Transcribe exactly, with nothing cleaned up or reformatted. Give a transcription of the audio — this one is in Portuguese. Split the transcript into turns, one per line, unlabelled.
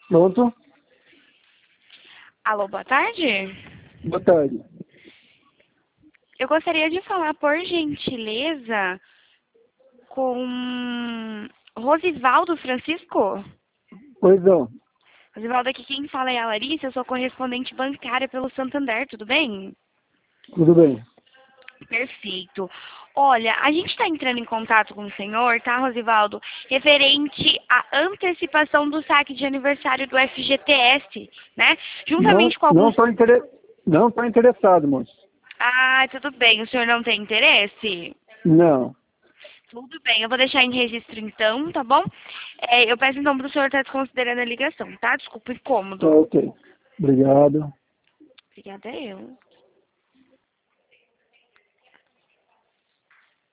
Pronto?
Alô, boa tarde.
Boa tarde.
Eu gostaria de falar, por gentileza, com Rosivaldo Francisco.
Pois não.
Rosivaldo, aqui quem fala é a Larissa, eu sou correspondente bancária pelo Santander, tudo bem?
Tudo bem.
Perfeito. Olha, a gente está entrando em contato com o senhor, tá, Rosivaldo? Referente à antecipação do saque de aniversário do F G T S, né?
Não,
Juntamente com
não
alguns...
estou inter... não tô interessado, moço.
Ah, tudo bem. O senhor não tem interesse?
Não.
Tudo bem, eu vou deixar em registro então, tá bom? É, eu peço então para o senhor estar desconsiderando a ligação, tá? Desculpa o
Tá
incômodo.
ok. Obrigado.
Obrigada eu.